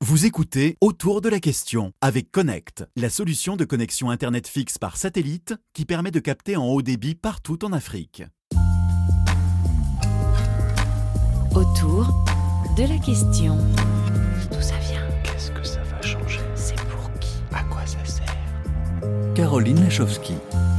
Vous écoutez Autour de la question avec Connect, la solution de connexion Internet fixe par satellite qui permet de capter en haut débit partout en Afrique. Autour de la question. D'où ça vient? Qu'est-ce que ça va changer? C'est pour qui? À quoi ça sert? Caroline Lachowski.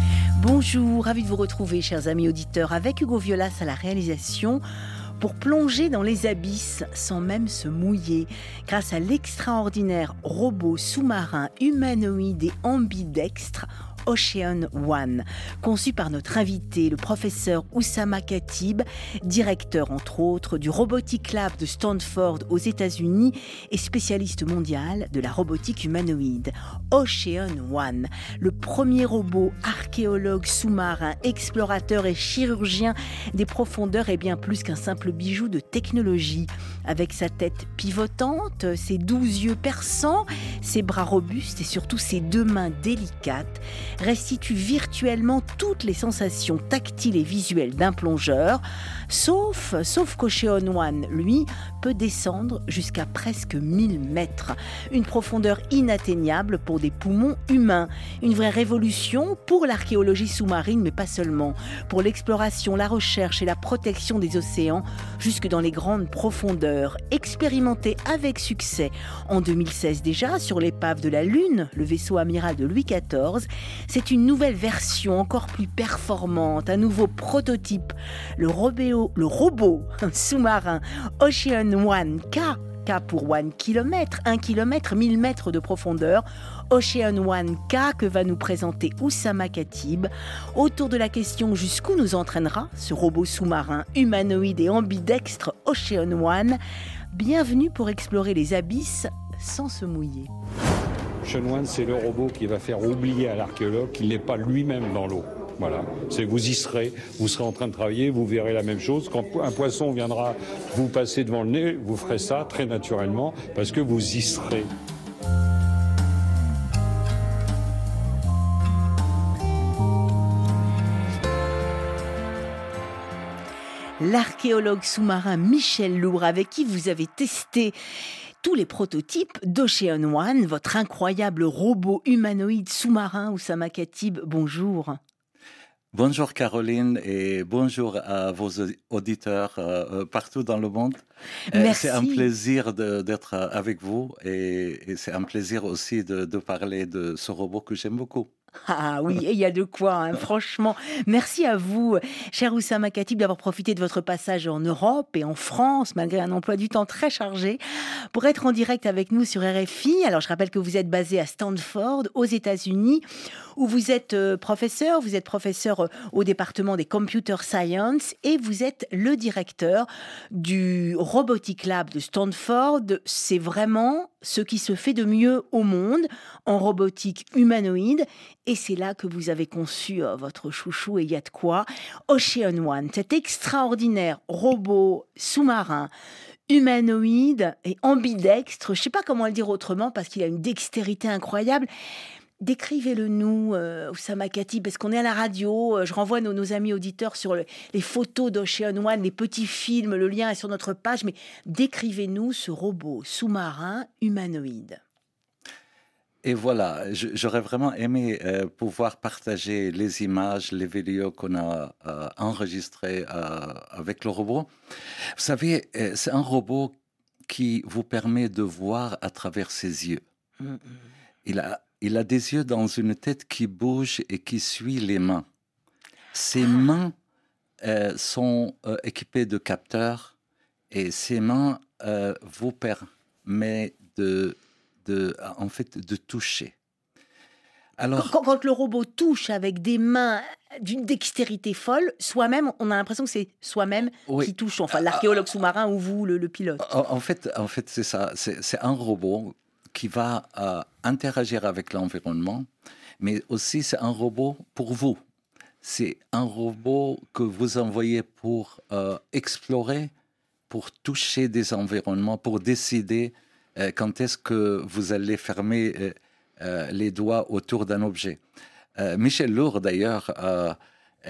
Bonjour, ravi de vous retrouver, chers amis auditeurs, avec Hugo Violas à la réalisation, pour plonger dans les abysses sans même se mouiller, grâce à l'extraordinaire robot sous-marin humanoïde et ambidextre Ocean One, conçu par notre invité, le professeur Oussama Khatib, directeur entre autres du Robotic Lab de Stanford aux États-Unis et spécialiste mondial de la robotique humanoïde. Ocean One, le premier robot archéologue sous-marin, explorateur et chirurgien des profondeurs est bien plus qu'un simple bijou de technologie. Avec sa tête pivotante, ses 12 yeux perçants, ses bras robustes et surtout ses 2 mains délicates, restitue virtuellement toutes les sensations tactiles et visuelles d'un plongeur, sauf qu'Ocean One, lui, peut descendre jusqu'à presque 1000 mètres. Une profondeur inatteignable pour des poumons humains. Une vraie révolution pour l'archéologie sous-marine, mais pas seulement. Pour l'exploration, la recherche et la protection des océans, jusque dans les grandes profondeurs. Expérimenté avec succès en 2016 déjà sur l'épave de la Lune, le vaisseau amiral de Louis XIV, c'est une nouvelle version encore plus performante, un nouveau prototype, le robot sous-marin Ocean One K pour 1 km, 1 km, 1000 mètres de profondeur. Ocean One K que va nous présenter Oussama Khatib. Autour de la question jusqu'où nous entraînera ce robot sous-marin humanoïde et ambidextre Ocean One. Bienvenue pour explorer les abysses sans se mouiller. Ocean One, c'est le robot qui va faire oublier à l'archéologue qu'il n'est pas lui-même dans l'eau. Voilà, c'est vous y serez, vous serez en train de travailler, vous verrez la même chose. Quand un poisson viendra vous passer devant le nez, vous ferez ça très naturellement parce que vous y serez. L'archéologue sous-marin Michel Lourd, avec qui vous avez testé tous les prototypes d'Ocean One, votre incroyable robot humanoïde sous-marin. Oussama Khatib, bonjour. Bonjour Caroline et bonjour à vos auditeurs partout dans le monde. Merci. C'est un plaisir d'être avec vous et c'est un plaisir aussi de parler de ce robot que j'aime beaucoup. Ah oui, et il y a de quoi, hein, franchement. Merci à vous, cher Oussama Khatib, d'avoir profité de votre passage en Europe et en France, malgré un emploi du temps très chargé, pour être en direct avec nous sur RFI. Alors, je rappelle que vous êtes basé à Stanford, aux États-Unis, où vous êtes professeur au département des Computer Science et vous êtes le directeur du Robotic Lab de Stanford. C'est vraiment ce qui se fait de mieux au monde en robotique humanoïde. Et c'est là que vous avez conçu votre chouchou, et il y a de quoi. Ocean One, cet extraordinaire robot sous-marin, humanoïde et ambidextre. Je ne sais pas comment le dire autrement parce qu'il a une dextérité incroyable. Décrivez-le nous, Oussama Khatib, parce qu'on est à la radio. Je renvoie nos amis auditeurs sur les photos d'Ocean One, les petits films, le lien est sur notre page. Mais décrivez-nous ce robot sous-marin humanoïde. Et voilà, j'aurais vraiment aimé pouvoir partager les images, les vidéos qu'on a enregistrées avec le robot. Vous savez, c'est un robot qui vous permet de voir à travers ses yeux. Il a des yeux dans une tête qui bouge et qui suit les mains. Ses mains sont équipées de capteurs et ses mains vous permettent de toucher. Alors, quand le robot touche avec des mains d'une dextérité folle, soi-même, on a l'impression que c'est soi-même qui touche, enfin l'archéologue sous-marin ou vous, le pilote. En fait, c'est ça. C'est un robot qui va interagir avec l'environnement, mais aussi c'est un robot pour vous. C'est un robot que vous envoyez pour explorer, pour toucher des environnements, pour décider quand est-ce que vous allez fermer les doigts autour d'un objet. Michel Lourd, d'ailleurs,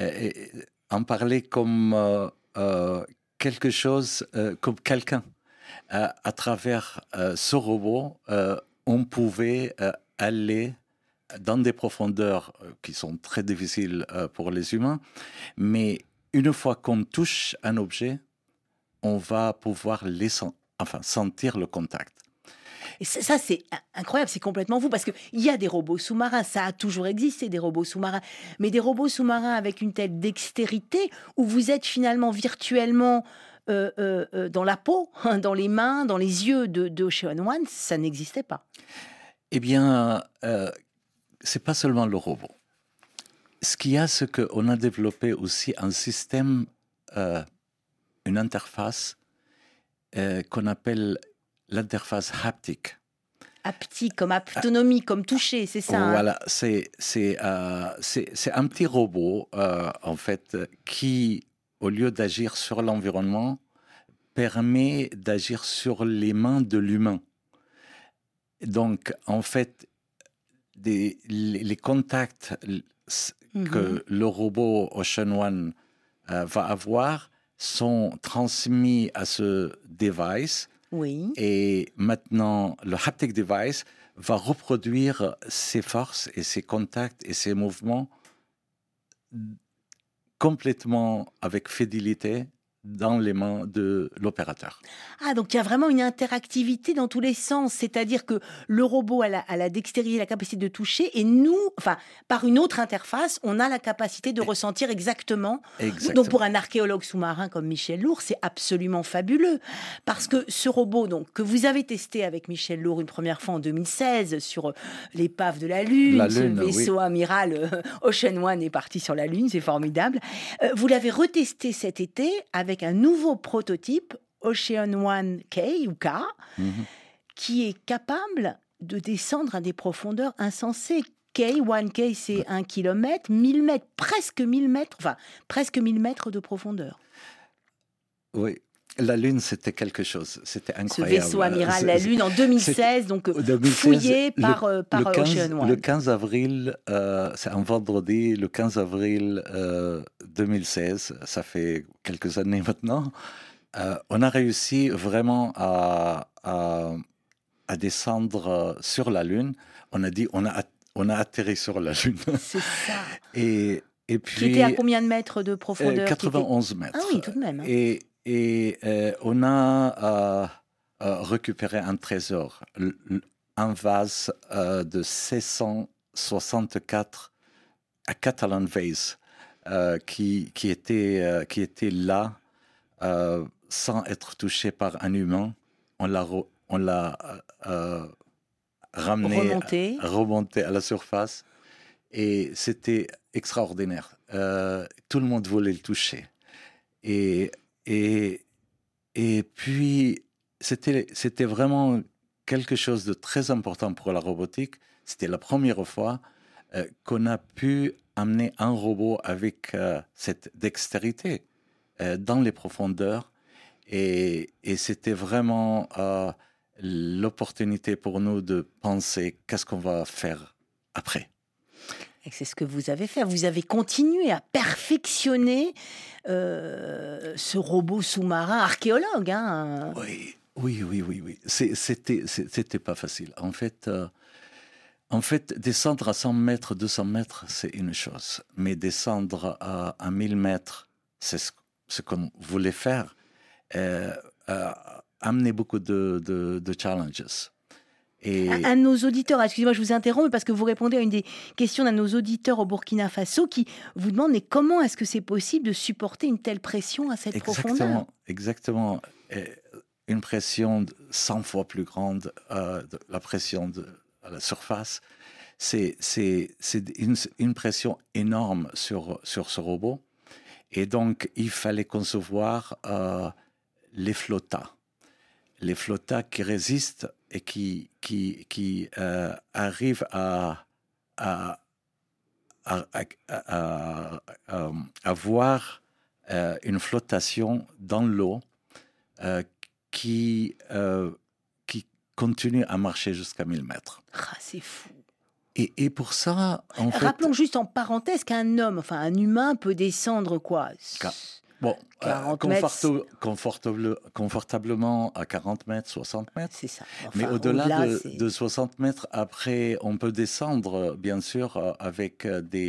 en parlait comme quelque chose, comme quelqu'un. à travers ce robot, on pouvait aller dans des profondeurs qui sont très difficiles pour les humains, mais une fois qu'on touche un objet, on va pouvoir sentir le contact. Et ça, c'est incroyable, c'est complètement fou, parce qu'il y a des robots sous-marins, ça a toujours existé, des robots sous-marins, mais des robots sous-marins avec une telle dextérité, où vous êtes finalement virtuellement dans la peau, dans les mains, dans les yeux de Ocean One, ça n'existait pas. Eh bien, c'est pas seulement le robot. Ce qu'il y a, c'est qu'on a développé aussi un système, une interface qu'on appelle l'interface haptique. Haptique, comme autonomie, comme toucher, c'est ça. Voilà, c'est un petit robot, en fait, qui, au lieu d'agir sur l'environnement, permet d'agir sur les mains de l'humain. Donc, en fait, les contacts que le robot Ocean One va avoir sont transmis à ce device. Oui. Et maintenant, le haptic device va reproduire ses forces et ses contacts et ses mouvements complètement avec fidélité dans les mains de l'opérateur. Ah, donc il y a vraiment une interactivité dans tous les sens, c'est-à-dire que le robot a la dextérité, la capacité de toucher, et nous, enfin, par une autre interface, on a la capacité de ressentir exactement. Donc pour un archéologue sous-marin comme Michel Lourd, c'est absolument fabuleux, parce que ce robot, donc, que vous avez testé avec Michel Lourd une première fois en 2016 sur l'épave de la Lune, ce vaisseau amiral Ocean One est parti sur la Lune, c'est formidable. Vous l'avez retesté cet été avec un nouveau prototype, Ocean One K ou K, qui est capable de descendre à des profondeurs insensées. K, c'est 1 km, 1000 mètres, presque 1000 mètres de profondeur. Oui. La Lune, c'était quelque chose. C'était incroyable. Ce vaisseau amiral, la Lune, en 2016, donc fouillé par Ocean One. Le 15 avril, c'est un vendredi, le 15 avril 2016, ça fait quelques années maintenant, on a réussi vraiment à descendre sur la Lune. On a dit, on a atterri sur la Lune. C'est ça. Et puis, qui était à combien de mètres de profondeur? 91 mètres. Ah oui, tout de même. Hein. Et on a récupéré un trésor, un vase de 1664 à Catalan vase, qui était là sans être touché par un humain. On l'a ramené, remonté à la surface, et c'était extraordinaire. Tout le monde voulait le toucher. Et puis, c'était vraiment quelque chose de très important pour la robotique. C'était la première fois qu'on a pu amener un robot avec cette dextérité dans les profondeurs. Et c'était vraiment l'opportunité pour nous de penser qu'est-ce qu'on va faire après. Et c'est ce que vous avez fait. Vous avez continué à perfectionner ce robot sous-marin archéologue. Hein. Oui. C'était pas facile. En fait, descendre à 100 mètres, 200 mètres, c'est une chose. Mais descendre à 1000 mètres, c'est ce qu'on voulait faire. Amener beaucoup de challenges. Et... Un de nos auditeurs, excusez-moi, je vous interromps, parce que vous répondez à une des questions d'un de nos auditeurs au Burkina Faso qui vous demande mais comment est-ce que c'est possible de supporter une telle pression à cette profondeur? Exactement. Une pression 100 fois plus grande, la pression à la surface. C'est une pression énorme sur ce robot. Et donc, il fallait concevoir les flottas. Les flottas qui résistent et qui arrivent à avoir une flottation dans l'eau qui continue à marcher jusqu'à 1000 mètres. Ah, c'est fou. Et pour ça, en fait... Rappelons juste en parenthèse qu'un homme, enfin un humain peut descendre quoi Bon, 40 mètres. confortablement à 40 mètres, 60 mètres. C'est ça. Enfin, Mais au-delà c'est- de 60 mètres, après, on peut descendre, bien sûr, avec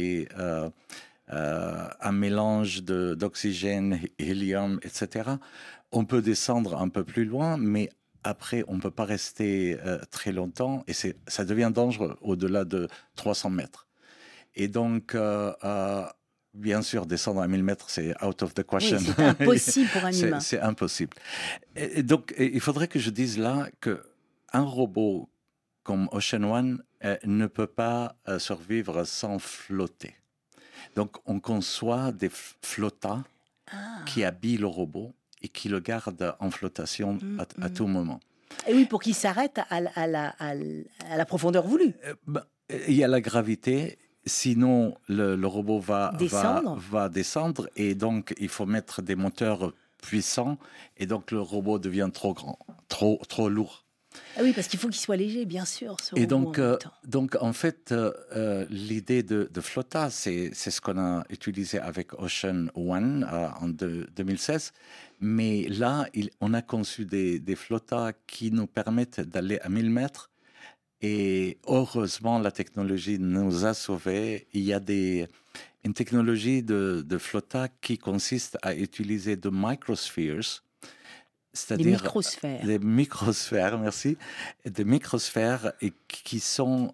un mélange d'oxygène, hélium, etc. On peut descendre un peu plus loin, mais après, on ne peut pas rester très longtemps et ça devient dangereux au-delà de 300 mètres. Et donc, bien sûr, descendre à 1000 mètres, c'est out of the question. Oui, c'est impossible pour un humain. C'est impossible. Et donc, il faudrait que je dise là qu'un robot comme Ocean One ne peut pas survivre sans flotter. Donc, on conçoit des flottas qui habillent le robot et qui le gardent en flottation à tout moment. Et oui, pour qu'il s'arrête à la profondeur voulue. Il y a la gravité, sinon le robot va descendre et donc il faut mettre des moteurs puissants et donc le robot devient trop grand, trop lourd. Ah oui, parce qu'il faut qu'il soit léger, bien sûr. Et donc en fait, l'idée de Flotta, c'est ce qu'on a utilisé avec Ocean One en 2016. Mais là, on a conçu des flottas qui nous permettent d'aller à 1000 mètres. Et heureusement, la technologie nous a sauvés. Il y a une technologie de flotta qui consiste à utiliser des microspheres. C'est-à-dire des microsphères, merci, des microsphères qui sont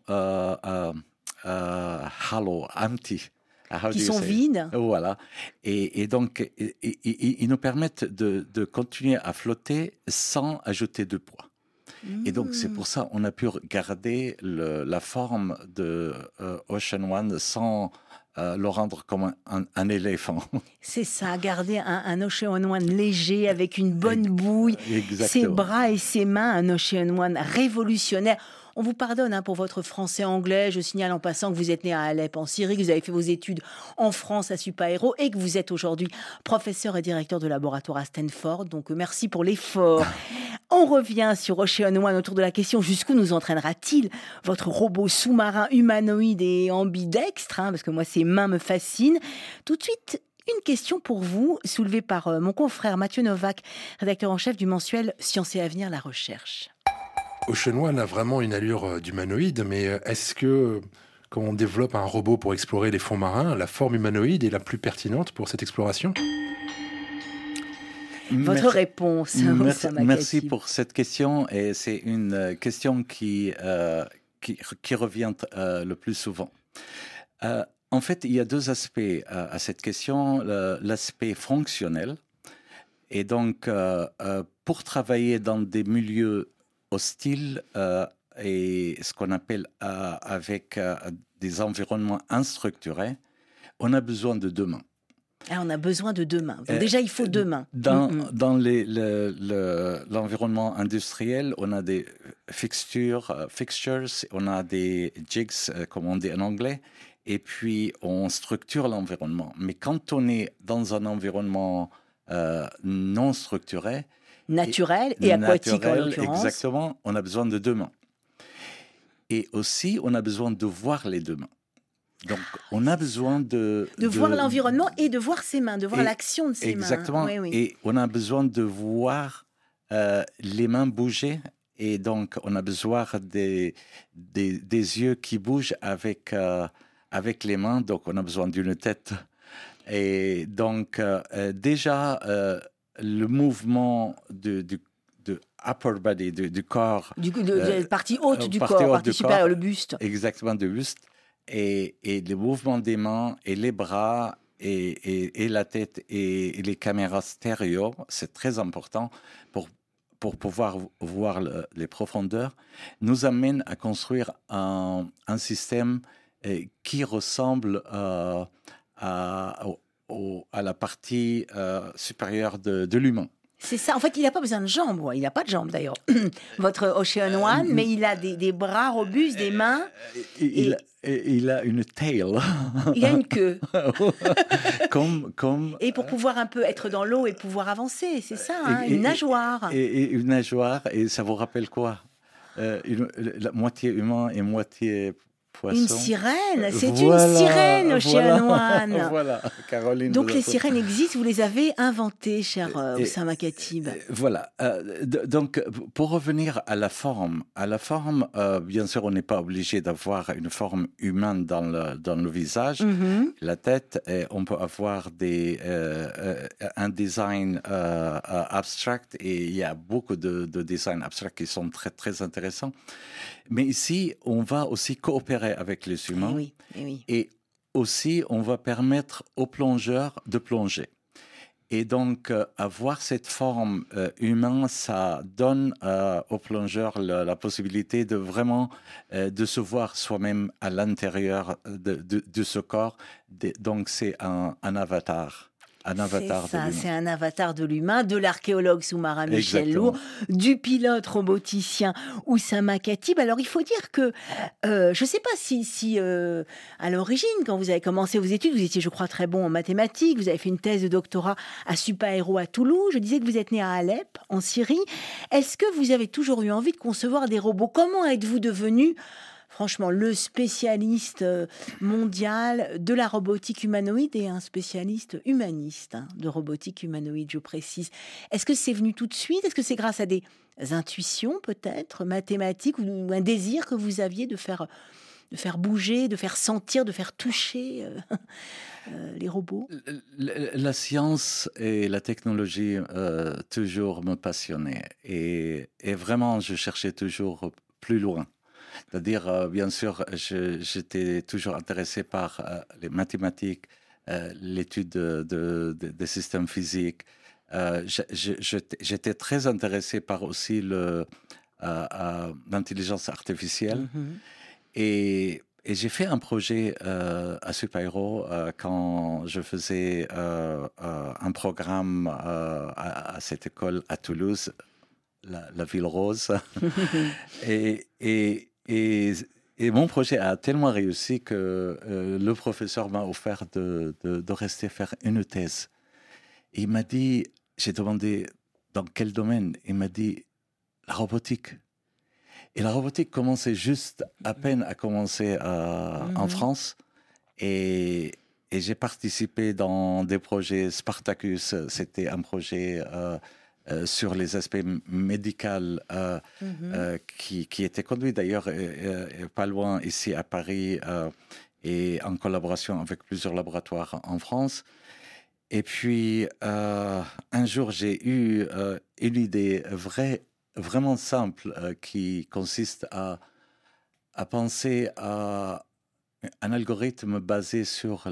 hollow, empty. Qui sont vides. Voilà. Et donc, ils nous permettent de continuer à flotter sans ajouter de poids. Et donc, c'est pour ça qu'on a pu garder la forme de Ocean One sans le rendre comme un éléphant. C'est ça, garder un Ocean One léger avec une bonne bouille, Exactement. Ses bras et ses mains, un Ocean One révolutionnaire. On vous pardonne pour votre français-anglais. Je signale en passant que vous êtes né à Alep, en Syrie, que vous avez fait vos études en France à Supaéro et que vous êtes aujourd'hui professeur et directeur de laboratoire à Stanford. Donc, merci pour l'effort. On revient sur Ocean One autour de la question jusqu'où nous entraînera-t-il votre robot sous-marin humanoïde et ambidextre, parce que moi, ces mains me fascinent. Tout de suite, une question pour vous, soulevée par mon confrère Mathieu Novak, rédacteur en chef du mensuel Sciences et Avenir, la recherche. Ocean One a vraiment une allure d'humanoïde, mais est-ce que quand on développe un robot pour explorer les fonds marins, la forme humanoïde est la plus pertinente pour cette exploration ? Votre réponse. Merci pour cette question. Et c'est une question qui revient le plus souvent. En fait, il y a deux aspects à cette question. L'aspect fonctionnel. Et donc, pour travailler dans des milieux hostiles et ce qu'on appelle avec des environnements instructurés, on a besoin de deux mains. On a besoin de deux mains. Donc déjà, il faut deux mains. Dans l'environnement industriel, on a des fixtures, on a des jigs, comme on dit en anglais, et puis on structure l'environnement. Mais quand on est dans un environnement non structuré, naturel et aquatique en l'occurrence. Exactement, on a besoin de deux mains. Et aussi, on a besoin de voir les deux mains. Donc, on a besoin de voir l'environnement et de voir ses mains, de voir l'action de ses mains. Exactement. Oui. Et on a besoin de voir les mains bouger. Et donc, on a besoin des yeux qui bougent avec les mains. Donc, on a besoin d'une tête. Et donc, déjà, le mouvement de upper body, du corps. De partie haute du corps, partie supérieure, le buste. Exactement, le buste. Et le mouvement des mains et les bras et la tête et les caméras stéréo, c'est très important pour pouvoir voir les profondeurs, nous amène à construire un système qui ressemble à la partie supérieure de l'humain. C'est ça. En fait, il n'a pas besoin de jambes. Il n'a pas de jambes, d'ailleurs. Votre Ocean One, mais il a des bras robustes, des mains. Il a une tail. Il a une queue. comme, et pour pouvoir un peu être dans l'eau et pouvoir avancer, c'est ça, une nageoire. Et une nageoire, et ça vous rappelle quoi la moitié humain et moitié poisson. Une sirène, c'est Voilà, une sirène, Ocean One. Voilà, Caroline. Donc les sirènes existent, vous les avez inventées, cher Oussama Khatib. Voilà. Donc, pour revenir à la forme, bien sûr, on n'est pas obligé d'avoir une forme humaine dans le visage, la tête. Et on peut avoir un design abstract, et il y a beaucoup de designs abstracts qui sont très, très intéressants. Mais ici, on va aussi coopérer avec les humains. Et aussi, on va permettre aux plongeurs de plonger. Et donc, avoir cette forme humaine, ça donne aux plongeurs la possibilité de vraiment de se voir soi-même à l'intérieur de ce corps. Donc, c'est un avatar. Un avatar de l'humain. C'est un avatar de l'humain, de l'archéologue sous-marin Michel Lourd, du pilote roboticien Oussama Khatib. Alors, il faut dire que, je ne sais pas si à l'origine, quand vous avez commencé vos études, vous étiez, je crois, très bon en mathématiques, vous avez fait une thèse de doctorat à Supaéro à Toulouse, je disais que vous êtes né à Alep, en Syrie. Est-ce que vous avez toujours eu envie de concevoir des robots? Comment êtes-vous devenu franchement, le spécialiste mondial de la robotique humanoïde et un spécialiste humaniste de robotique humanoïde, je précise. Est-ce que c'est venu tout de suite? Est-ce que c'est grâce à des intuitions, peut-être, mathématiques, ou un désir que vous aviez de faire bouger, de faire sentir, de faire toucher les robots? La science et la technologie toujours me passionnaient. Et vraiment, je cherchais toujours plus loin. C'est-à-dire, bien sûr, j'étais toujours intéressé par les mathématiques, l'étude des systèmes physiques. J'étais très intéressé par aussi l'intelligence artificielle. Et j'ai fait un projet à Supaéro quand je faisais un programme à cette école à Toulouse, la Ville Rose. Et mon projet a tellement réussi que le professeur m'a offert de rester faire une thèse. Et il m'a dit, j'ai demandé dans quel domaine? Il m'a dit la robotique. Et la robotique commençait juste à peine à commencer en France. Et j'ai participé dans des projets Spartacus. C'était un projet sur les aspects médicaux qui était conduit d'ailleurs pas loin ici à Paris et en collaboration avec plusieurs laboratoires en France. Et puis un jour j'ai eu une idée vraiment simple qui consiste à penser à un algorithme basé sur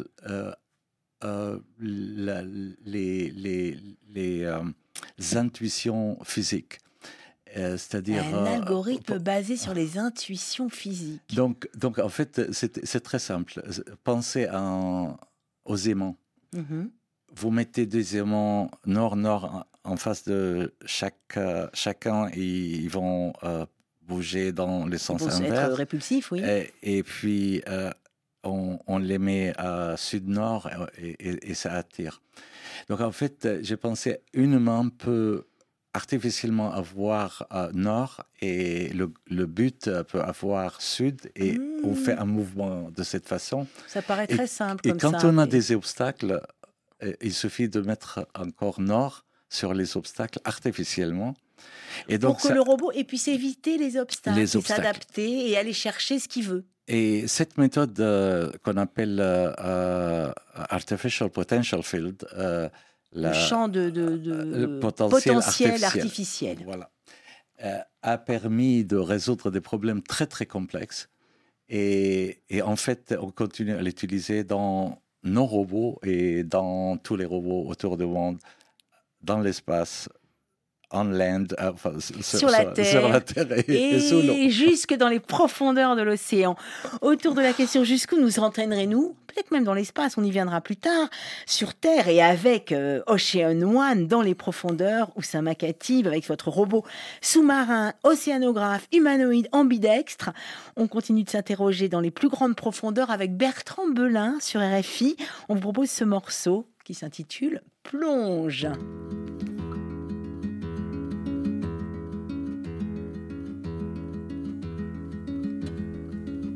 les intuitions physiques. C'est-à-dire un algorithme basé sur les intuitions physiques. Donc en fait, c'est très simple. Pensez aux aimants. Vous mettez des aimants nord-nord en face de chacun et ils vont bouger dans le sens inverse. Ils vont être répulsifs, oui. Et puis, on les met à sud-nord et ça attire. Donc, en fait, j'ai pensé, une main peut artificiellement avoir nord et le but peut avoir sud et on fait un mouvement de cette façon. Ça paraît très simple comme ça. Et quand on a des obstacles, il suffit de mettre encore nord sur les obstacles artificiellement. Et donc, pour que le robot puisse éviter les obstacles, s'adapter et aller chercher ce qu'il veut. Et cette méthode qu'on appelle Artificial Potential Field, le champ de potentiel artificiel. Voilà, a permis de résoudre des problèmes très très complexes. Et en fait, on continue à l'utiliser dans nos robots et dans tous les robots autour du monde, dans l'espace, on land, sur la Terre et sous l'eau. Et jusque dans les profondeurs de l'océan. Autour de la question jusqu'où nous entraînerez-nous, peut-être même dans l'espace, on y viendra plus tard, sur Terre et avec Ocean One dans les profondeurs, Oussama Khatib avec votre robot sous-marin, océanographe, humanoïde, ambidextre. On continue de s'interroger dans les plus grandes profondeurs avec Bertrand Belin sur RFI. On vous propose ce morceau qui s'intitule Plonge.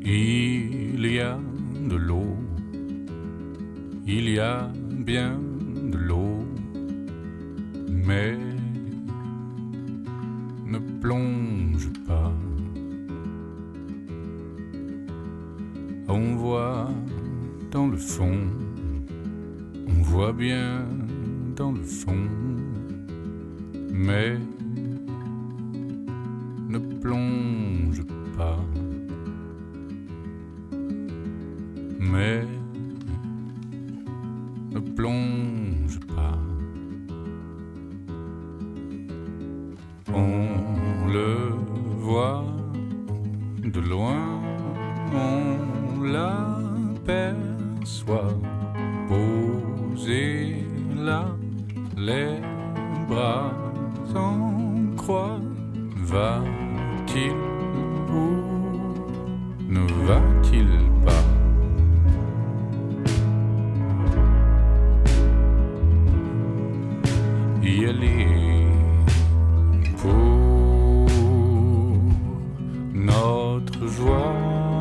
Il y a de l'eau, il y a bien de l'eau, mais ne plonge pas. On voit dans le fond, on voit bien dans le fond, mais ne plonge pas. Mais ne plonge pas. On le voit de loin, on l'aperçoit posé là, les bras en croix. Va-t-il ou ne va-t-il pas? Y aller pour notre joie.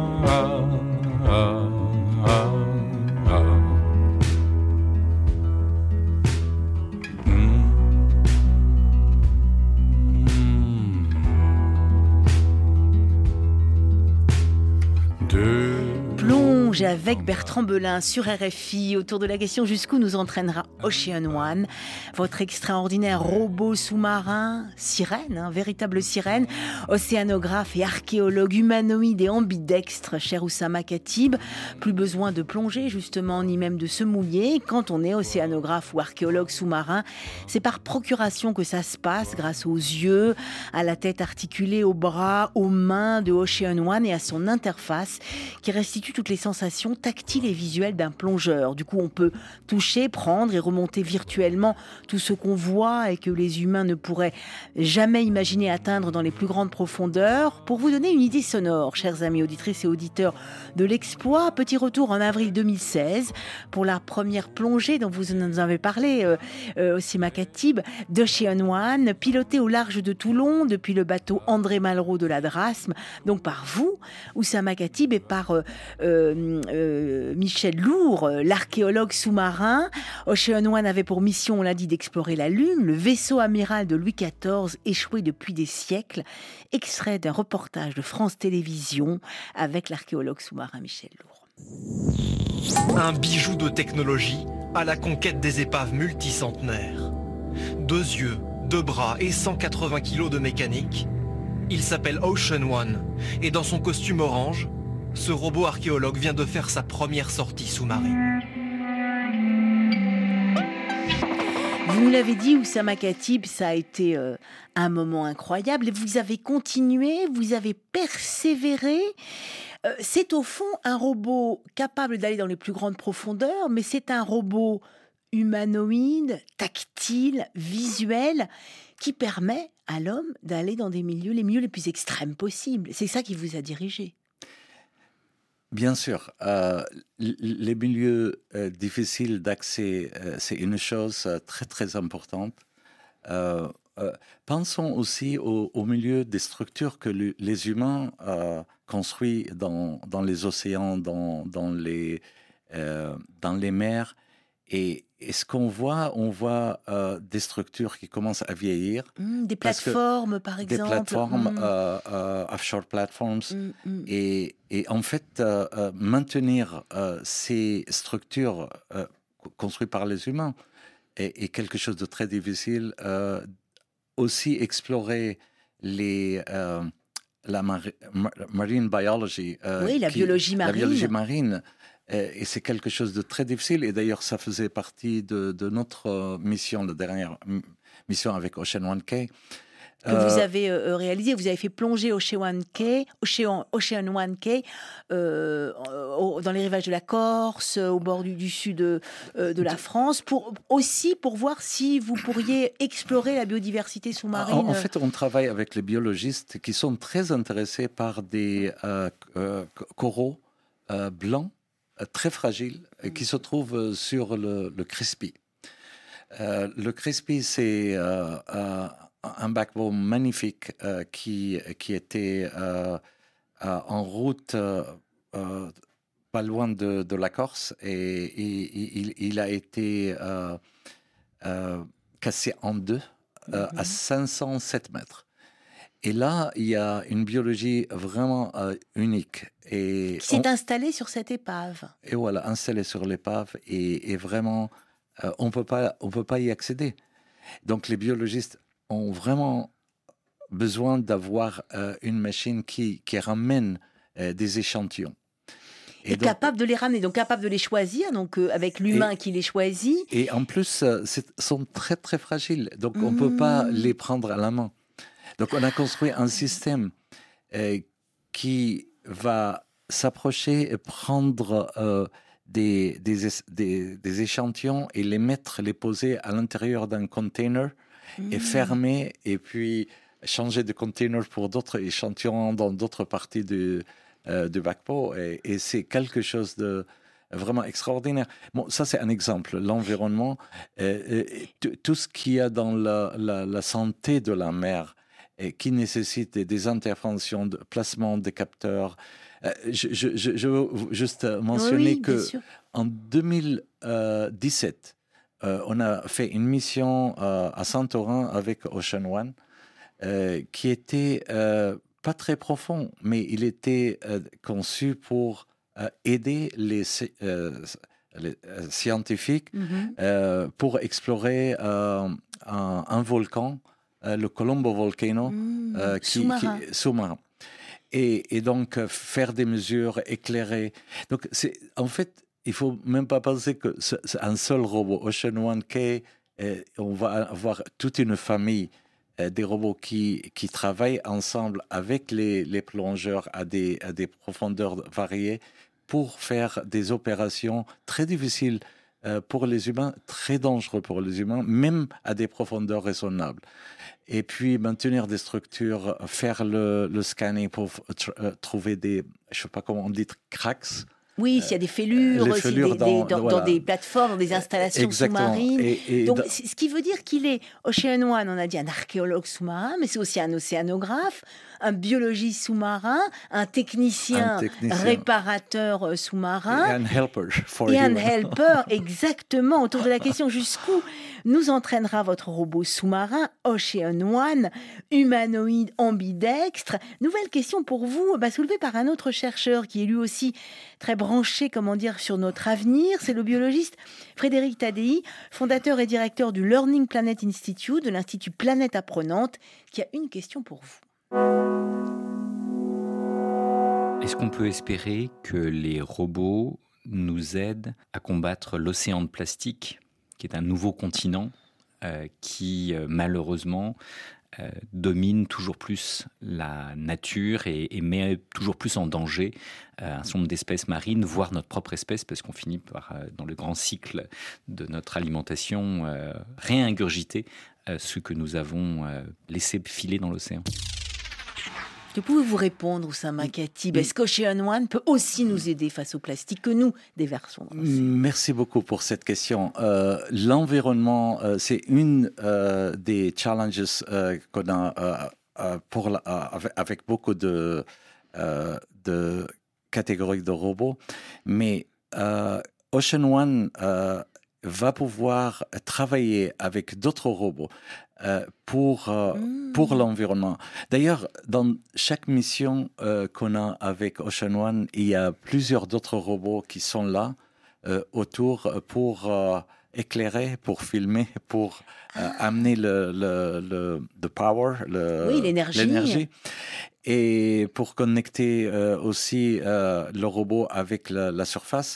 Avec Bertrand Belin sur RFI, autour de la question jusqu'où nous entraînera Ocean One, votre extraordinaire robot sous-marin, sirène, véritable sirène, océanographe et archéologue humanoïde et ambidextre, cher Oussama Khatib. Plus besoin de plonger justement, ni même de se mouiller. Quand on est océanographe ou archéologue sous-marin, c'est par procuration que ça se passe, grâce aux yeux, à la tête articulée, aux bras, aux mains de Ocean One et à son interface qui restitue toutes les sensations tactile et visuelle d'un plongeur. Du coup, on peut toucher, prendre et remonter virtuellement tout ce qu'on voit et que les humains ne pourraient jamais imaginer atteindre dans les plus grandes profondeurs. Pour vous donner une idée sonore, chers amis auditrices et auditeurs de l'exploit, petit retour en avril 2016 pour la première plongée dont vous nous avez parlé, Oussama Khatib, d'Ocean One, pilotée au large de Toulon depuis le bateau André Malraux de la Drasme, donc par vous, Oussama Khatib, et par Michel Lourd, l'archéologue sous-marin. Ocean One avait pour mission, on l'a dit, d'explorer la Lune, le vaisseau amiral de Louis XIV, échoué depuis des siècles. Extrait d'un reportage de France Télévisions avec l'archéologue sous-marin Michel Lourd. Un bijou de technologie à la conquête des épaves multicentenaires. 2 yeux, 2 bras et 180 kilos de mécanique. Il s'appelle Ocean One et dans son costume orange, ce robot archéologue vient de faire sa première sortie sous-marine. Vous nous l'avez dit, Oussama Khatib, ça a été un moment incroyable. Vous avez continué, vous avez persévéré. C'est au fond un robot capable d'aller dans les plus grandes profondeurs, mais c'est un robot humanoïde, tactile, visuel, qui permet à l'homme d'aller dans les milieux les plus extrêmes possibles. C'est ça qui vous a dirigé. Bien sûr, les milieux difficiles d'accès, c'est une chose très très importante. Pensons aussi au milieu des structures que les humains construisent dans les océans, dans les mers. Et ce qu'on voit, des structures qui commencent à vieillir. Des plateformes, par exemple. Des plateformes, offshore platforms. Et en fait, maintenir ces structures construites par les humains est quelque chose de très difficile. Aussi explorer la marine biology. Oui, la biologie marine. La biologie marine. Et c'est quelque chose de très difficile. Et d'ailleurs, ça faisait partie de notre mission, la dernière mission avec Ocean One K. Que vous avez réalisé. Vous avez fait plonger Ocean One K dans les rivages de la Corse, au bord du sud de la France, pour voir si vous pourriez explorer la biodiversité sous-marine. En fait, on travaille avec les biologistes qui sont très intéressés par des coraux blancs, très fragiles, qui se trouvent sur le Crispy. Le Crispy, c'est un backbone magnifique qui était en route pas loin de la Corse et il a été cassé en deux à 507 mètres. Et là, il y a une biologie vraiment unique. Qui s'est installée sur cette épave. Et voilà, installée sur l'épave et vraiment, on peut pas y accéder. Donc les biologistes ont vraiment besoin d'avoir une machine qui ramène des échantillons. Et donc, capable de les ramener, donc capable de les choisir, donc avec l'humain qui les choisit. Et en plus, sont très très fragiles, donc on ne peut pas les prendre à la main. Donc on a construit un système qui va s'approcher et prendre des échantillons et les poser à l'intérieur d'un container et fermer et puis changer de container pour d'autres échantillons dans d'autres parties du backpack et c'est quelque chose de vraiment extraordinaire. Bon, ça c'est un exemple. L'environnement, tout ce qu'il y a dans la santé de la mer et qui nécessite des interventions de placement de capteurs. Je veux juste mentionner en 2017, on a fait une mission à Santorin avec Ocean One qui était pas très profond, mais il était conçu pour aider les scientifiques pour explorer un volcan, le Colombo Volcano, sous-marin. Et donc faire des mesures éclairées. Donc en fait, il faut même pas penser que c'est un seul robot, Ocean One, on va avoir toute une famille des robots qui travaillent ensemble avec les plongeurs à des profondeurs variées pour faire des opérations très difficiles pour les humains, très dangereux pour les humains, même à des profondeurs raisonnables. Et puis maintenir des structures, faire le scanning pour trouver des, je ne sais pas comment on dit, cracks. Oui, s'il y a des fêlures dans des plateformes, dans des installations sous-marines. Donc, ce qui veut dire qu'il est Ocean One, on a dit un archéologue sous-marin, mais c'est aussi un océanographe, un biologiste sous-marin, un technicien réparateur sous-marin. Et un helper. Un helper, exactement, autour de la question jusqu'où nous entraînera votre robot sous-marin Ocean One, humanoïde ambidextre. Nouvelle question pour vous, soulevée par un autre chercheur qui est lui aussi très branché, sur notre avenir. C'est le biologiste Frédéric Tadei, fondateur et directeur du Learning Planet Institute, de l'Institut Planète Apprenante, qui a une question pour vous. Est-ce qu'on peut espérer que les robots nous aident à combattre l'océan de plastique, qui est un nouveau continent qui, malheureusement, domine toujours plus la nature et met toujours plus en danger un certain nombre d'espèces marines, voire notre propre espèce, parce qu'on finit par, dans le grand cycle de notre alimentation, réingurgiter ce que nous avons laissé filer dans l'océan. Que pouvez-vous répondre, Oussama Khatib ? Est-ce qu'Ocean One peut aussi nous aider face au plastique que nous déversons dans l'océan ? Merci beaucoup pour cette question. L'environnement, c'est une des challenges qu'on a avec beaucoup de catégories de robots. Mais Ocean One va pouvoir travailler avec d'autres robots pour l'environnement. D'ailleurs, dans chaque mission qu'on a avec Ocean One, il y a plusieurs d'autres robots qui sont là autour pour éclairer, pour filmer, pour amener le power, l'énergie. Et pour connecter aussi le robot avec la surface.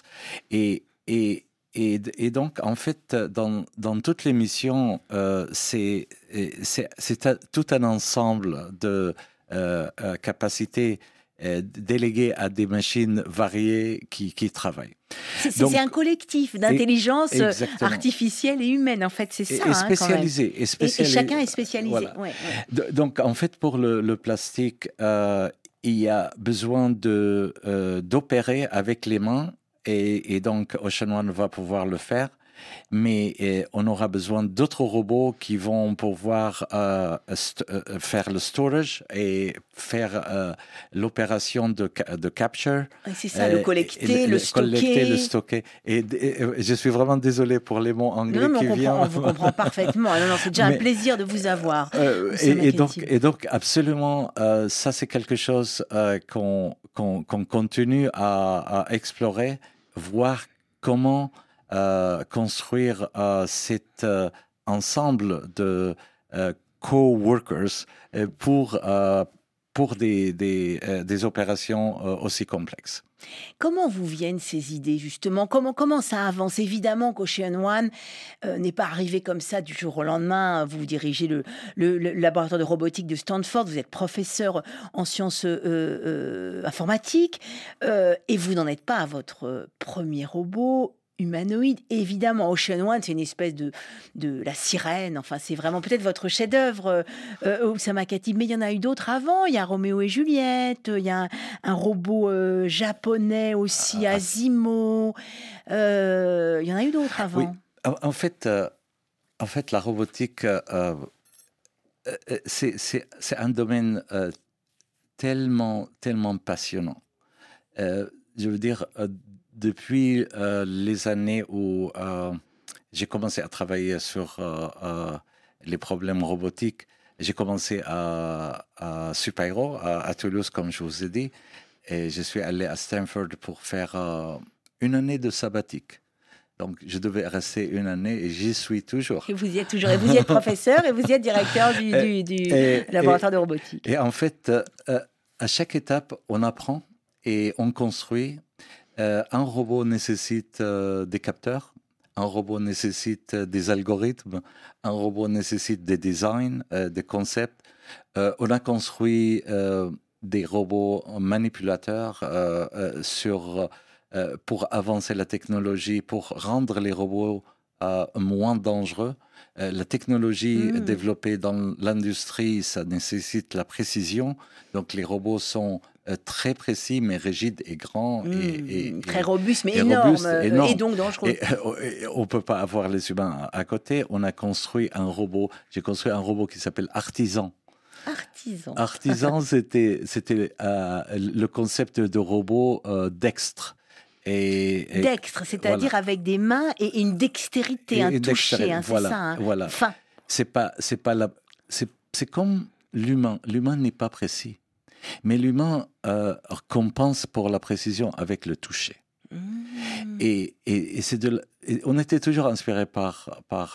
Et donc, en fait, dans toutes les missions, c'est tout un ensemble de capacités déléguées à des machines variées qui travaillent. C'est un collectif d'intelligence artificielle et humaine, en fait, c'est ça. Et spécialisé. Et chacun est spécialisé. Voilà. Ouais. Donc, en fait, pour le plastique, il y a besoin d'opérer avec les mains. Et donc, Ocean One va pouvoir le faire. mais on aura besoin d'autres robots qui vont pouvoir faire le storage et faire l'opération de capture. Et c'est ça, le collecter, le stocker. Et je suis vraiment désolé pour les mots anglais qui viennent. On vous comprend parfaitement. Non, c'est déjà un plaisir de vous avoir. Et donc, absolument, ça c'est quelque chose qu'on continue à explorer, voir comment construire cet ensemble de co-workers pour des opérations aussi complexes. Comment vous viennent ces idées, justement ? Comment ça avance ? Évidemment qu'Ocean One n'est pas arrivé comme ça du jour au lendemain. Vous dirigez le laboratoire de robotique de Stanford, vous êtes professeur en sciences informatiques, et vous n'en êtes pas à votre premier robot humanoïde. Évidemment, Ocean One, c'est une espèce de la sirène. Enfin, c'est vraiment peut-être votre chef-d'œuvre, Oussama Khatib. Mais il y en a eu d'autres avant. Il y a Roméo et Juliette. Il y a un robot japonais aussi, Asimo. Il y en a eu d'autres avant. Oui. En fait, la robotique, c'est un domaine tellement passionnant. Je veux dire, depuis les années où j'ai commencé à travailler sur les problèmes robotiques, j'ai commencé à Super-Héros, à Toulouse, comme je vous ai dit, et je suis allé à Stanford pour faire une année de sabbatique. Donc, je devais rester une année et j'y suis toujours. Et vous y êtes toujours. Et vous y êtes professeur et vous y êtes directeur du laboratoire de robotique. Et en fait, à chaque étape, on apprend et on construit. Un robot nécessite des capteurs, un robot nécessite des algorithmes, un robot nécessite des designs, des concepts. On a construit des robots manipulateurs pour avancer la technologie, pour rendre les robots moins dangereux. La technologie développée dans l'industrie, ça nécessite la précision. Donc les robots sont très précis, mais rigides et grands. Très robustes, mais énormes. Et donc dangereux. Et on ne peut pas avoir les humains à côté. On a construit un robot. J'ai construit un robot qui s'appelle Artisan. Artisan, c'était le concept de robot dextre. Dextre, c'est-à-dire voilà. Avec des mains et une dextérité, un toucher, hein, voilà, c'est ça. Hein. Voilà. Fin. C'est comme l'humain. L'humain n'est pas précis, mais l'humain compense pour la précision avec le toucher. Et on était toujours inspiré par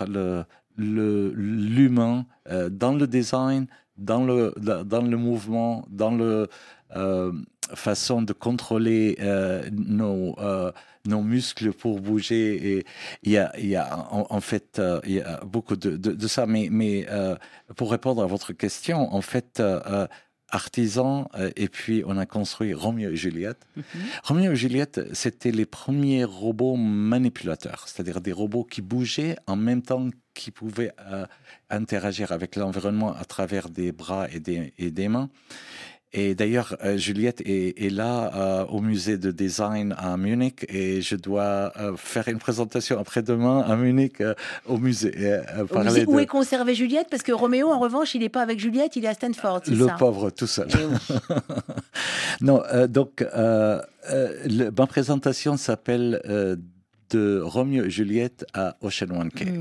l'humain dans le design, dans le mouvement, dans le façon de contrôler nos muscles pour bouger. Et il y a en fait il y a beaucoup de ça. Mais pour répondre à votre question, en fait, Artisan, et puis on a construit Roméo et Juliette. Roméo et Juliette, c'était les premiers robots manipulateurs, c'est-à-dire des robots qui bougeaient en même temps qu'ils pouvaient interagir avec l'environnement à travers des bras et des mains. Et d'ailleurs, Juliette est là au musée de design à Munich et je dois faire une présentation après-demain à Munich au musée. Où est conservée Juliette ? Parce que Roméo, en revanche, il n'est pas avec Juliette, il est à Stanford, c'est ça ? Le pauvre, tout seul. Oui. Non, donc, ma présentation s'appelle de Roméo et Juliette à Ocean One K.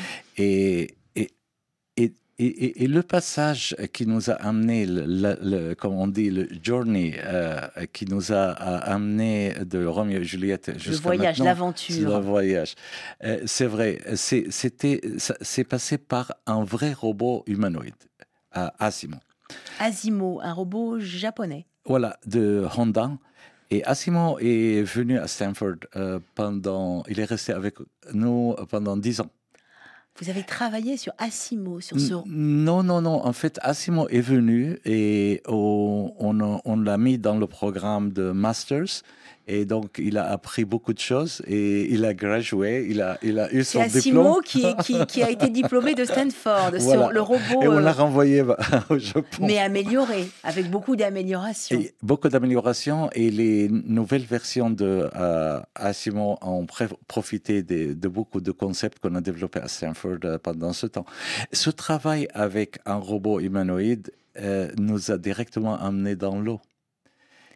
Et le passage qui nous a amené, comme on dit, le journey, qui nous a amené de Roméo et Juliette jusqu'à le voyage, maintenant, l'aventure. Le voyage. C'est vrai, c'est passé par un vrai robot humanoïde, Asimo. Asimo, un robot japonais. Voilà, de Honda. Et Asimo est venu à Stanford il est resté avec nous pendant 10 ans. Vous avez travaillé sur Asimo, sur ce... Non. En fait, Asimo est venu et on l'a mis dans le programme de Masters. Et donc, il a appris beaucoup de choses et il a gradué, il a eu son C'est diplôme. Asimo qui a été diplômé de Stanford, Voilà. le robot. Et on l'a renvoyé au Japon. Mais amélioré, avec beaucoup d'améliorations. Et beaucoup d'améliorations et les nouvelles versions de Asimo ont profité de beaucoup de concepts qu'on a développés à Stanford pendant ce temps. Ce travail avec un robot humanoïde nous a directement amenés dans l'eau. Pourquoi ?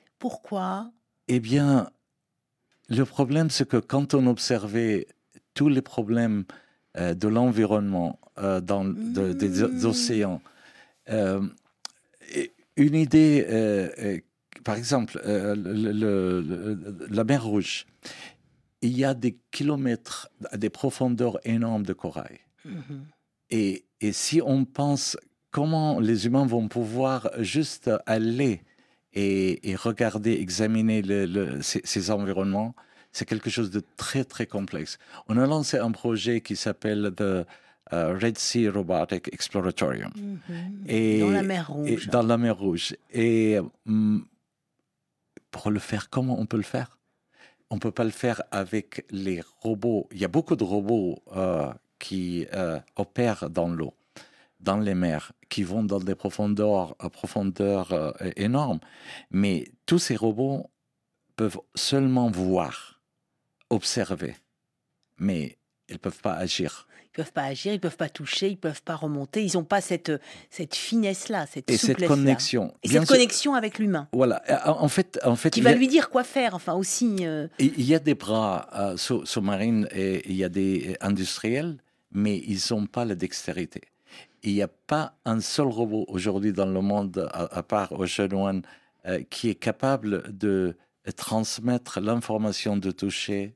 Eh bien, le problème, c'est que quand on observait tous les problèmes de l'environnement des océans, une idée, par exemple, la mer Rouge, il y a des kilomètres, des profondeurs énormes de corail. Et si on pense comment les humains vont pouvoir juste aller et regarder, examiner ces environnements, c'est quelque chose de très, très complexe. On a lancé un projet qui s'appelle The Red Sea Robotic Exploratorium. Dans la mer Rouge. Dans la mer Rouge. Et pour le faire, comment on peut le faire ? On ne peut pas le faire avec les robots. Il y a beaucoup de robots qui opèrent dans l'eau, dans les mers, qui vont dans des profondeurs énormes. Mais tous ces robots peuvent seulement voir, observer, mais ils ne peuvent pas agir. Ils ne peuvent pas agir, ils ne peuvent pas toucher, ils ne peuvent pas remonter. Ils n'ont pas cette finesse-là, cette souplesse-là. Cette connexion. Et cette connexion avec l'humain. Voilà. En fait, qui va lui dire quoi faire, enfin aussi. Il y a des bras sous-marins et il y a des industriels, mais ils n'ont pas la dextérité. Il n'y a pas un seul robot aujourd'hui dans le monde, à part Ocean One, qui est capable de transmettre l'information de toucher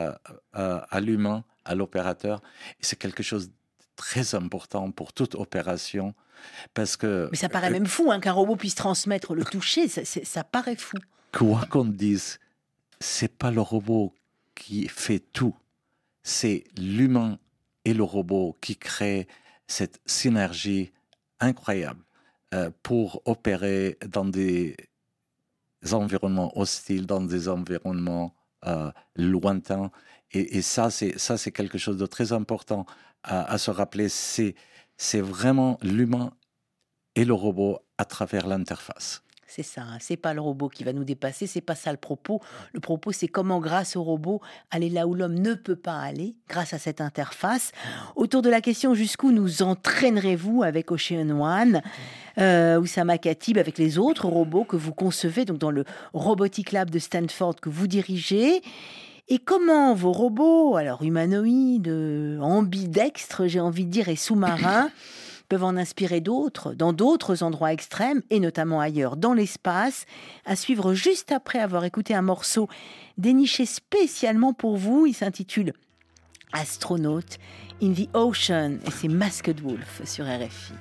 à l'humain, à l'opérateur. Et c'est quelque chose de très important pour toute opération. Parce que, mais ça paraît même fou qu'un robot puisse transmettre le toucher. Ça paraît fou. Quoi qu'on dise, ce n'est pas le robot qui fait tout. C'est l'humain et le robot qui créent cette synergie incroyable pour opérer dans des environnements hostiles, dans des environnements lointains. Et ça, c'est quelque chose de très important à se rappeler. C'est vraiment l'humain et le robot à travers l'interface. C'est ça, c'est pas le robot qui va nous dépasser, c'est pas ça le propos. Le propos, c'est comment, grâce au robot, aller là où l'homme ne peut pas aller, grâce à cette interface. Autour de la question, jusqu'où nous entraînerez-vous avec Ocean One, Oussama Khatib, avec les autres robots que vous concevez, donc dans le Robotic Lab de Stanford que vous dirigez. Et comment vos robots, alors humanoïdes, ambidextres, j'ai envie de dire, et sous-marins, peuvent en inspirer d'autres, dans d'autres endroits extrêmes, et notamment ailleurs, dans l'espace, à suivre juste après avoir écouté un morceau déniché spécialement pour vous. Il s'intitule « Astronaut in the Ocean » et c'est Masked Wolf sur RFI.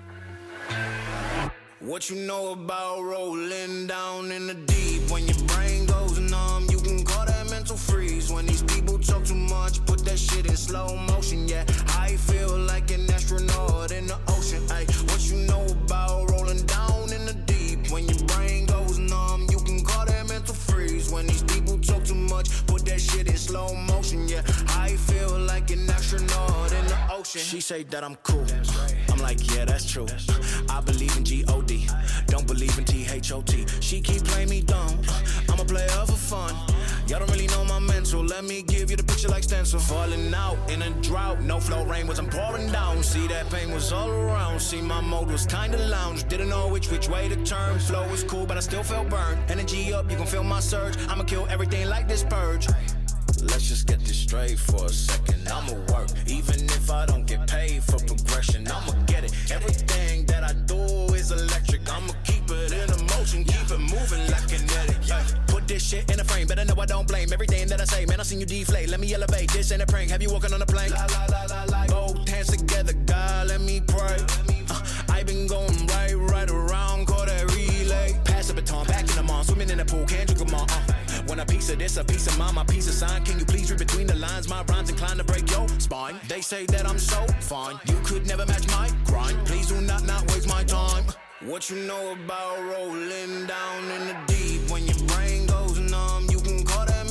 What you know about rolling down in the deep? When your brain goes numb, you can call that mental freeze. When these people talk too much, put that shit in slow motion. Yeah, I feel like an astronaut in the ocean. Ay, what you know about rolling down in the deep? When your brain goes numb, you can call that mental freeze. When these people talk too much, put that shit in slow motion. Yeah, I feel like an astronaut in the ocean. She say that I'm cool. I'm like, yeah, that's true. I believe in G-O-D, don't believe in T-H-O-T. She keep playing me dumb, I'm a player for fun. Y'all don't really know my mental, let me give you the picture like stencil. Falling out in a drought, no flow rain wasn't pouring down. See that pain was all around, see my mode was kinda lounge. Didn't know which way to turn, flow was cool but I still felt burned. Energy up, you can feel my surge, I'ma kill everything like this purge. Let's just get this straight for a second. I'ma work, even if I don't get paid for progression. I'ma get it. Everything that I do is electric. I'ma keep it in motion, keep it moving like kinetic. Put this shit in a frame, better know I don't blame everything that I say. Man, I seen you deflate. Let me elevate. This ain't a prank. Have you walking on a plane? Both hands together, God, let me pray. I been going right around, call that relay. Pass the baton, back in the mall, swimming in the pool, can't drink them all. Want a piece of this, a piece of mine, my piece of sign. Can you please read between the lines? My rhymes inclined to break your spine. They say that I'm so fine, you could never match my grind. Please do not waste my time. What you know about rolling down in the deep? When your brain goes numb, you can call that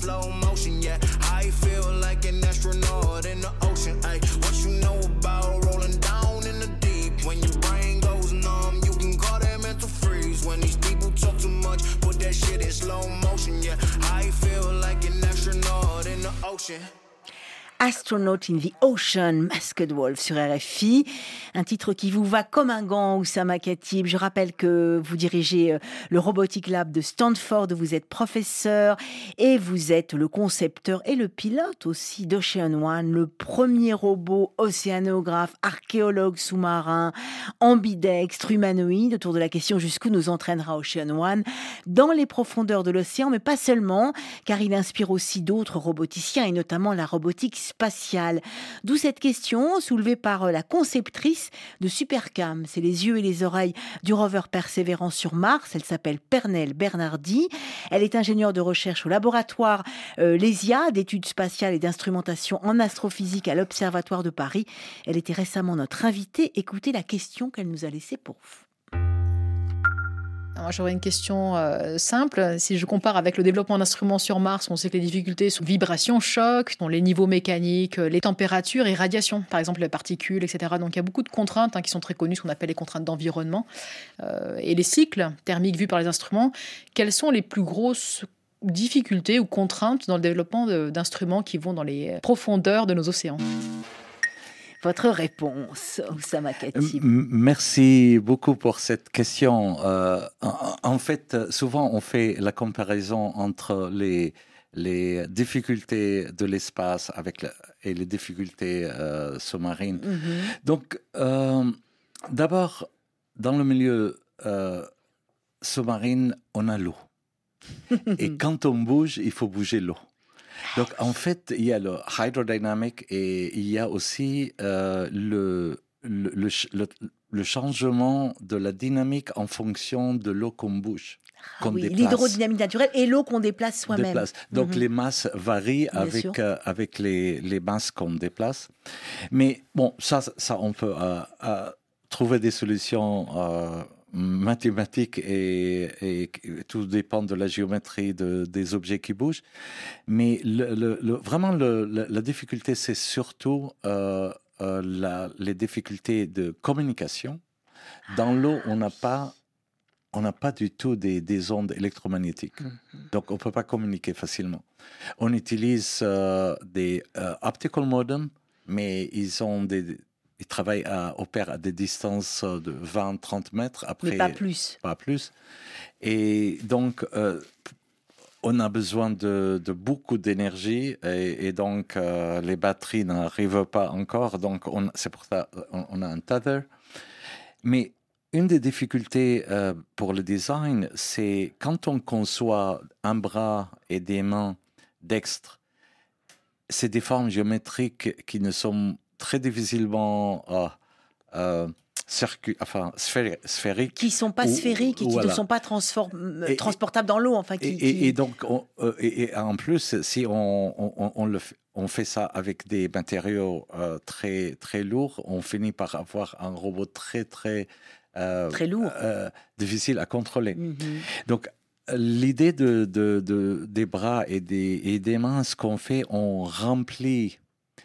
slow motion, yeah. I feel like an astronaut in the ocean, ay. What you know about rolling down in the deep? When your brain goes numb, you can call that mental freeze. When these people talk too much, put that shit in slow motion, yeah. I feel like an astronaut in the ocean. Astronaut in the Ocean, Masked Wolf sur RFI. Un titre qui vous va comme un gant, Oussama Khatib. Je rappelle que vous dirigez le Robotic Lab de Stanford, vous êtes professeur et vous êtes le concepteur et le pilote aussi d'Ocean One, le premier robot océanographe, archéologue sous-marin, ambidextre, humanoïde, autour de la question jusqu'où nous entraînera Ocean One, dans les profondeurs de l'océan, mais pas seulement, car il inspire aussi d'autres roboticiens et notamment la robotique spatiale. D'où cette question soulevée par la conceptrice de Supercam. C'est les yeux et les oreilles du rover Persévérance sur Mars. Elle s'appelle Pernelle Bernardi. Elle est ingénieure de recherche au laboratoire LESIA d'études spatiales et d'instrumentation en astrophysique à l'Observatoire de Paris. Elle était récemment notre invitée. Écoutez la question qu'elle nous a laissée pour vous. Moi, j'aurais une question simple. Si je compare avec le développement d'instruments sur Mars, on sait que les difficultés sont vibrations, chocs, les niveaux mécaniques, les températures et radiations, par exemple les particules, etc. Donc il y a beaucoup de contraintes qui sont très connues, ce qu'on appelle les contraintes d'environnement. Et les cycles thermiques vus par les instruments, quelles sont les plus grosses difficultés ou contraintes dans le développement d'instruments qui vont dans les profondeurs de nos océans ? Votre réponse, Oussama Khatib. Merci beaucoup pour cette question. En fait, souvent on fait la comparaison entre les difficultés de l'espace et les difficultés sous-marines. Donc, d'abord, dans le milieu sous-marin, on a l'eau. Et quand on bouge, il faut bouger l'eau. Donc, en fait, il y a le hydrodynamique et il y a aussi le changement de la dynamique en fonction de l'eau qu'on bouge. L'hydrodynamique naturelle et l'eau qu'on déplace soi-même. Donc, les masses varient avec les masses qu'on déplace. Mais bon, ça on peut trouver des solutions mathématiques et tout dépend de la géométrie des objets qui bougent. Mais vraiment, la difficulté, c'est surtout les difficultés de communication. Dans l'eau, on n'a pas du tout des ondes électromagnétiques. Donc, on ne peut pas communiquer facilement. On utilise des optical modems, mais ils travaillent opèrent à des distances de 20-30 mètres. Après, mais pas plus. Pas plus. Et donc, on a besoin de beaucoup d'énergie et donc les batteries n'arrivent pas encore. Donc, c'est pour ça qu'on a un tether. Mais une des difficultés pour le design, c'est quand on conçoit un bras et des mains dextres, c'est des formes géométriques qui ne sont très difficilement sphériques. Qui ne sont pas sphériques et qui ne sont pas transportables dans l'eau. Enfin, et donc, en plus, si on fait ça avec des matériaux très, très lourds, on finit par avoir un robot très, très lourd. Difficile à contrôler. Donc, l'idée des bras et des mains, ce qu'on fait, on remplit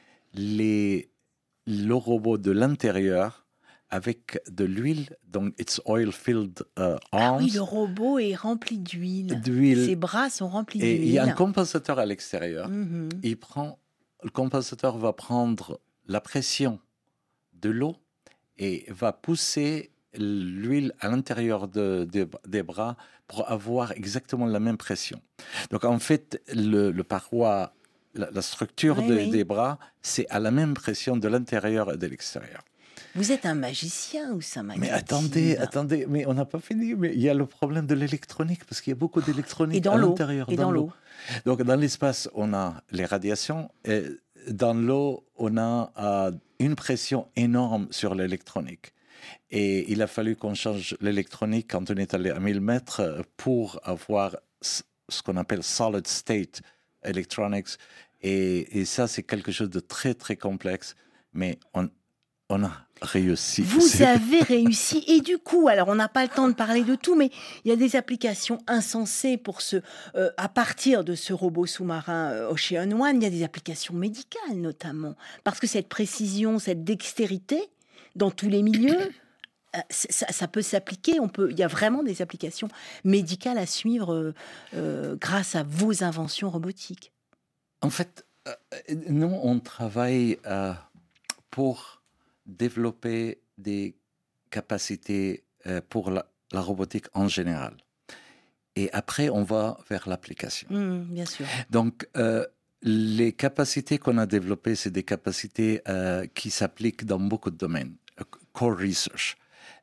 le robot de l'intérieur avec de l'huile, donc it's oil-filled arms. Ah oui, le robot est rempli d'huile. Ses bras sont remplis d'huile. Et il y a un compensateur à l'extérieur. Le compensateur va prendre la pression de l'eau et va pousser l'huile à l'intérieur des bras pour avoir exactement la même pression. Donc en fait, le paroi, la structure des bras, c'est à la même pression de l'intérieur et de l'extérieur. Vous êtes un magicien, Oussama Khatib. Mais attendez, mais on n'a pas fini. Mais il y a le problème de l'électronique, parce qu'il y a beaucoup d'électronique à l'intérieur. Et dans l'eau. Donc dans l'espace, on a les radiations. Et dans l'eau, on a une pression énorme sur l'électronique. Et il a fallu qu'on change l'électronique quand on est allé à 1000 mètres pour avoir ce qu'on appelle solid state electronics. Et ça, c'est quelque chose de très, très complexe. Mais On a réussi. Vous avez réussi. Et du coup, alors on n'a pas le temps de parler de tout, mais il y a des applications insensées pour à partir de ce robot sous-marin Ocean One, il y a des applications médicales notamment. Parce que cette précision, cette dextérité, dans tous les milieux, ça peut s'appliquer. Il y a vraiment des applications médicales à suivre grâce à vos inventions robotiques. En fait, nous, on travaille pour développer des capacités pour la robotique en général. Et après, on va vers l'application. Bien sûr. Donc, les capacités qu'on a développées, c'est des capacités qui s'appliquent dans beaucoup de domaines. Core research.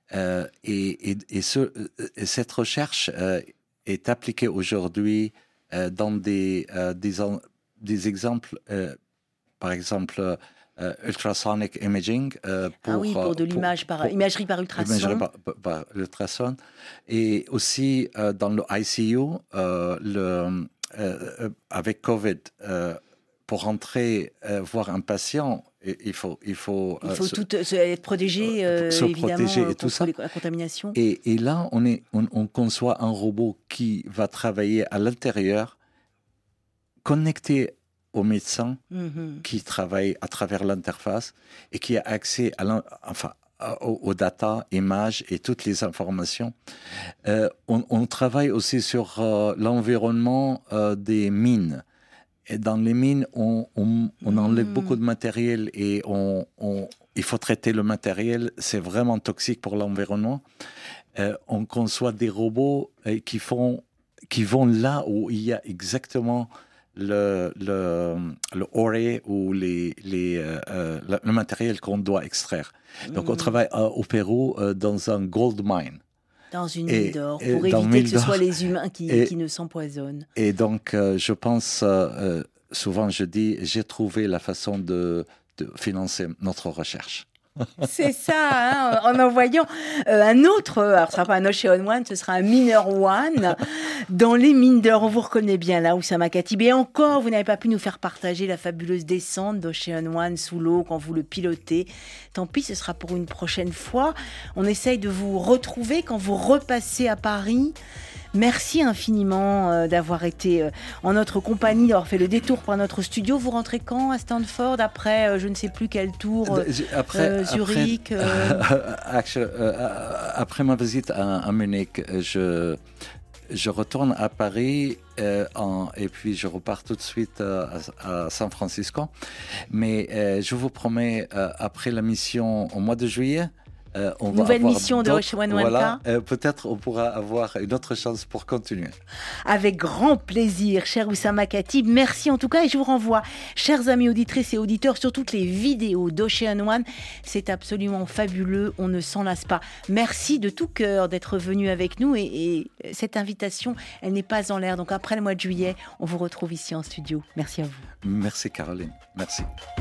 Cette recherche est appliquée aujourd'hui dans des exemples, par exemple, ultrasonic imaging. Pour de imagerie par ultrason. Imagerie par ultrason. Et aussi dans le ICU, avec Covid, pour rentrer voir un patient, il faut être protégé, évidemment, protéger et tout ça. La contamination. Et là, on conçoit un robot qui va travailler à l'intérieur, connecté au médecin qui travaille à travers l'interface et qui a accès aux data, images et toutes les informations. On travaille aussi sur l'environnement des mines. Et dans les mines, on enlève beaucoup de matériel et il faut traiter le matériel. C'est vraiment toxique pour l'environnement. On conçoit des robots qui vont là où il y a exactement le ore ou le matériel qu'on doit extraire. Donc, on travaille au Pérou dans un gold mine. Dans une mine d'or, pour éviter que ce soit les humains qui ne s'empoisonnent. Et donc, je pense, souvent je dis, j'ai trouvé la façon de financer notre recherche. C'est ça, en envoyant un autre, alors ce ne sera pas un Ocean One, ce sera un Miner One dans les mines d'or. On vous reconnaît bien là, Oussama Khatib. Et encore, vous n'avez pas pu nous faire partager la fabuleuse descente d'Ocean One sous l'eau quand vous le pilotez. Tant pis, ce sera pour une prochaine fois. On essaye de vous retrouver quand vous repassez à Paris. Merci infiniment d'avoir été en notre compagnie, d'avoir fait le détour par notre studio. Vous rentrez quand à Stanford après je ne sais plus quel tour Zurich après ma visite à Munich, je retourne à Paris et puis je repars tout de suite à San Francisco. Mais je vous promets, après la mission au mois de juillet, nouvelle mission de Ocean One. Voilà, peut-être on pourra avoir une autre chance pour continuer. Avec grand plaisir, cher Oussama Khatib. Merci en tout cas et je vous renvoie, chers amis auditrices et auditeurs, sur toutes les vidéos d'Ocean One. C'est absolument fabuleux, on ne s'en lasse pas. Merci de tout cœur d'être venu avec nous et cette invitation, elle n'est pas en l'air. Donc après le mois de juillet, on vous retrouve ici en studio. Merci à vous. Merci Caroline, merci.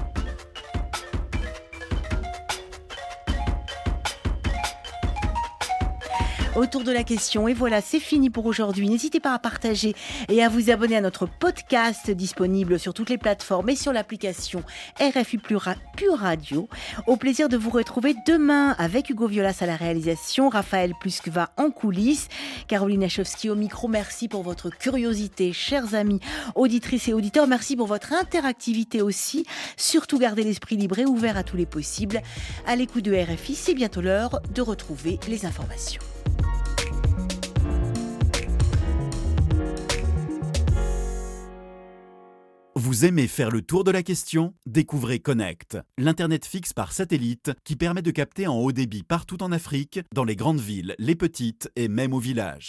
Autour de la question. Et voilà, c'est fini pour aujourd'hui. N'hésitez pas à partager et à vous abonner à notre podcast disponible sur toutes les plateformes et sur l'application RFI Pure Radio. Au plaisir de vous retrouver demain avec Hugo Violas à la réalisation, Raphaël Pluskva en coulisses, Caroline Achowski au micro. Merci pour votre curiosité, chers amis auditrices et auditeurs. Merci pour votre interactivité aussi. Surtout, gardez l'esprit libre et ouvert à tous les possibles. À l'écoute de RFI, c'est bientôt l'heure de retrouver les informations. Vous aimez faire le tour de la question ? Découvrez Connect, l'Internet fixe par satellite qui permet de capter en haut débit partout en Afrique, dans les grandes villes, les petites et même au village.